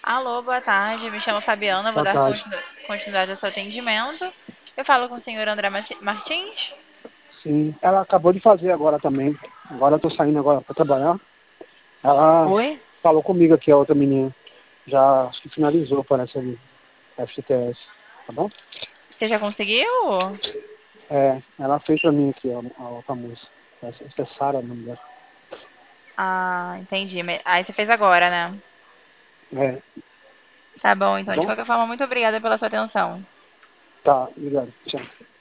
Alô, boa tarde. Me chamo Fabiana, vou Boa dar tarde. continuidade ao seu atendimento. Eu falo com o senhor André Martins. Sim, ela acabou de fazer agora também. Agora eu tô saindo agora para trabalhar. Ela Oi? falou comigo aqui, a outra menina. Já acho que finalizou, parece ali, FTS. Tá bom? Você já conseguiu? É, ela fez pra mim aqui, ó, a outra moça. Essa é Sara, o nome dela. Ah, entendi. Aí você fez agora, né? É, Tá bom, tá então. De bom? qualquer forma, muito obrigada pela sua atenção. Tá, obrigado. Tchau.